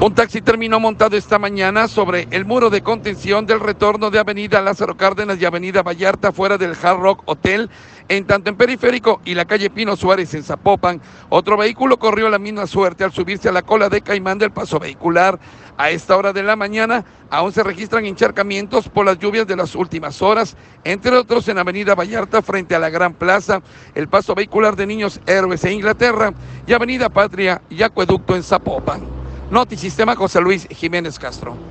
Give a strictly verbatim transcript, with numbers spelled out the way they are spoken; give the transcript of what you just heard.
Un taxi terminó montado esta mañana sobre el muro de contención del retorno de Avenida Lázaro Cárdenas y Avenida Vallarta fuera del Hard Rock Hotel, en tanto en Periférico y la calle Pino Suárez en Zapopan. Otro vehículo corrió la misma suerte al subirse a la cola de caimán del paso vehicular. A esta hora de la mañana aún se registran encharcamientos por las lluvias de las últimas horas, entre otros en Avenida Vallarta frente a la Gran Plaza, el paso vehicular de Niños Héroes e Inglaterra y Avenida Patria y Acueducto en Zapopan. Notisistema, José Luis Jiménez Castro.